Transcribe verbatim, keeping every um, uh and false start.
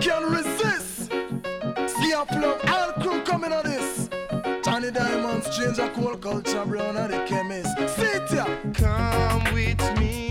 can resist. See a plug, all crew coming on this. Johnny Diamonds, change a cool culture, brown and the chemist. Sit ya. Come with me.